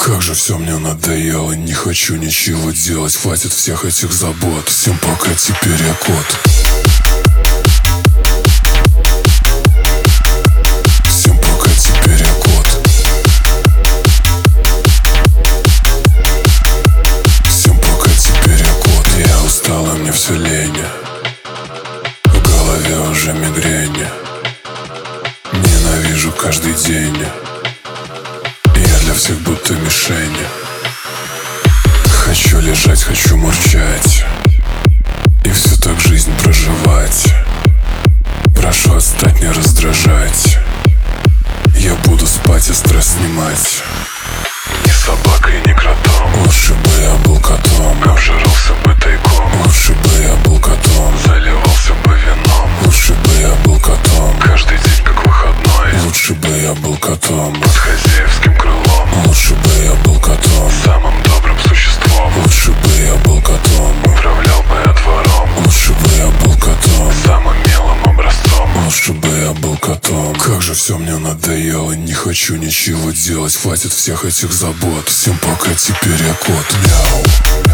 Как же все мне надоело, не хочу ничего делать. Хватит всех этих забот, всем пока, теперь я кот. Всем пока, теперь я кот. Всем пока, теперь я кот. Я устал, и мне все лень. В голове уже мигрень. Ненавижу каждый день. Я для всех будто мишень. Хочу лежать, хочу мурчать и все так жизнь проживать. Прошу отстать, не раздражать. Я буду спать и стресс снимать. Ни собакой, ни кротом. Лучше бы я был котом. Обжирался бы тайком. Лучше бы я был котом. Заливался бы вином. Лучше бы я был котом. Каждый день как выходной. Лучше бы я был котом. Под хозяевским крылом. Лучше бы я был котом. Самым добрым существом. Лучше бы я был котом. Управлял бы я двором. Лучше бы я был котом. Самым милым образцом. Лучше бы я был котом. Как же все мне надоело, не хочу ничего делать. Хватит всех этих забот, всем пока, теперь я кот. Мяу.